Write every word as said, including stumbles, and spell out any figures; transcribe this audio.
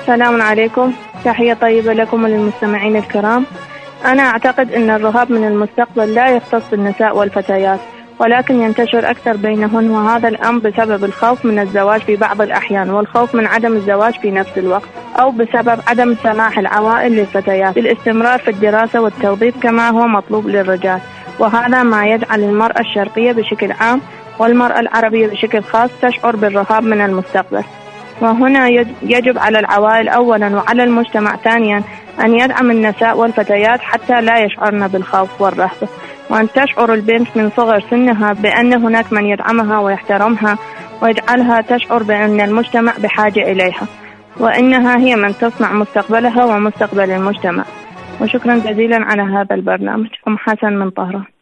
السلام عليكم، تحية طيبة لكم وللمستمعين الكرام. أنا أعتقد أن الرهاب من المستقبل لا يختص بالنساء والفتيات، ولكن ينتشر أكثر بينهن، وهذا الأمر بسبب الخوف من الزواج في بعض الأحيان، والخوف من عدم الزواج في نفس الوقت، أو بسبب عدم سماح العوائل للفتيات بالاستمرار في الدراسة والتوظيف كما هو مطلوب للرجال، وهذا ما يجعل المرأة الشرقية بشكل عام والمرأة العربية بشكل خاص تشعر بالرهاب من المستقبل. وهنا يجب على العوائل أولا وعلى المجتمع ثانيا أن يدعم النساء والفتيات حتى لا يشعرن بالخوف والرهبة، وأن تشعر البنت من صغر سنها بأن هناك من يدعمها ويحترمها ويجعلها تشعر بأن المجتمع بحاجة إليها، وإنها هي من تصنع مستقبلها ومستقبل المجتمع. وشكرا جزيلا على هذا البرنامج. أم حسن من طهران.